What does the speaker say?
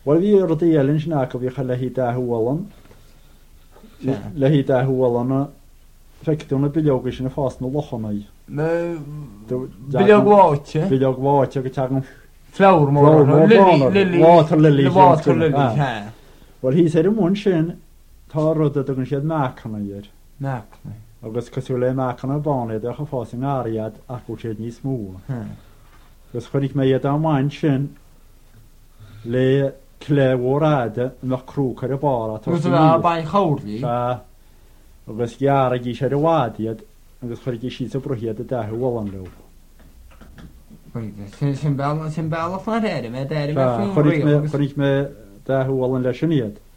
Wel fi roedd i elyn sy'n ac o fi chael lehi da hwylon. Lehi da hwylon o ffectwn y biliog sy'n y ffos nhw lochon o'i. Biliog watch, eh? Biliog watch o gyda'n Flower more. Lily. Water lily. Water lily, ha. Wel hi sy'n mwyn sy'n ta roedd ydych yn sydd mac hwnna i'r. Mac, ne. Agus cyswle mac hwnna bonni ydych o ffos yn ariad ac o sydd ni smw. Agus chwnig mae ydych ma'n sy'n le clew o'r ad yn o'ch crwc ar y bora. Gwrs yma bain chawrli. Agus giar ag eisiau y wadiad, agus chwrig eisiau o brwhiad y dahu walan rhyw. Sy'n bel o'ch na'r eri, mae eri Chwrig me dahu walan leis yn iad.